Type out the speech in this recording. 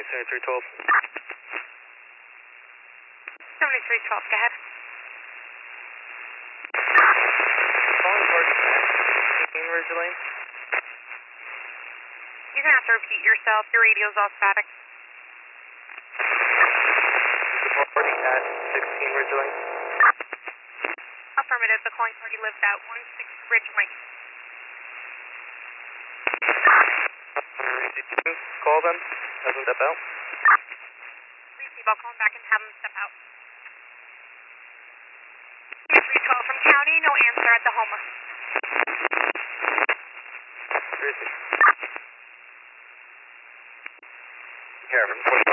7312. 7312, go ahead. Calling Party 16 Ridge Lane. You're going to have to repeat yourself. Your radio's all static. Party at 16 Ridge Lane. Affirmative. The calling party lives at 16 Ridge Lane. Call them. Have them step out. Receive. I'll call them back and have them step out. 312 from county. No answer at the Homer. Receive. Care of him.